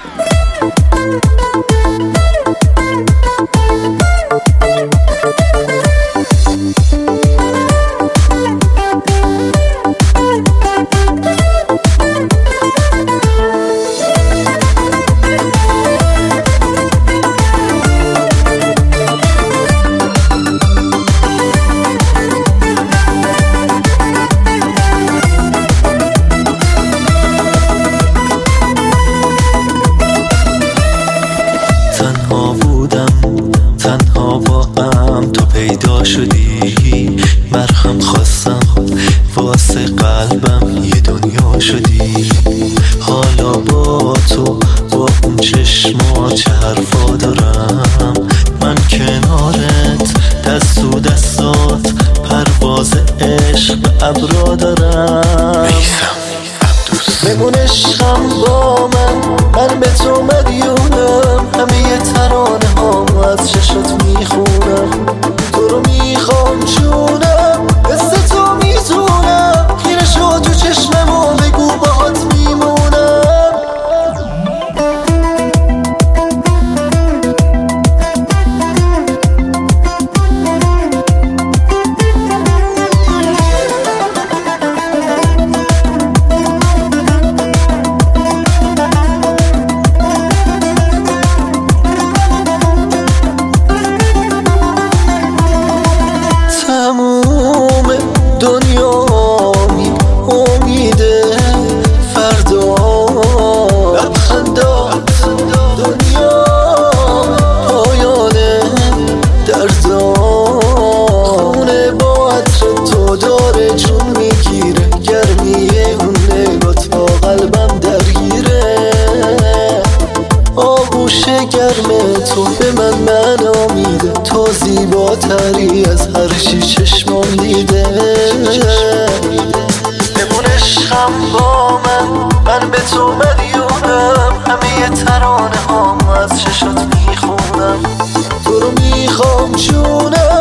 تنها با تو پیدا شدی، مرهم خواستم واسه قلبم یه دنیا شدی. حالا با تو با اون چشمات چه حرفا دارم، من کنارت دست تو دستات پرواز عشق به ابرا دارم. بمون عشقم با من به تو مدیونم، همه ترانه هامو از چشات میخونم. تو رو میخوام جونم، مثل تو میتونم خیره شو تو چشمم و بگو باهات میمونم. تموم دنیا امیده فردا، لبخندات دنیا پایانه دردا. خونه با عطر تو داره جون میگیره، گرمیه اون نگات با قلبم درگیره. آغوش گرم تو به من آمیده، تو زیباتری از هر چی چشمام دیده. بمون عشقم با من به تو مدیونم، همه ترانه هامو از چشات میخونم. تو رو میخوام جونم،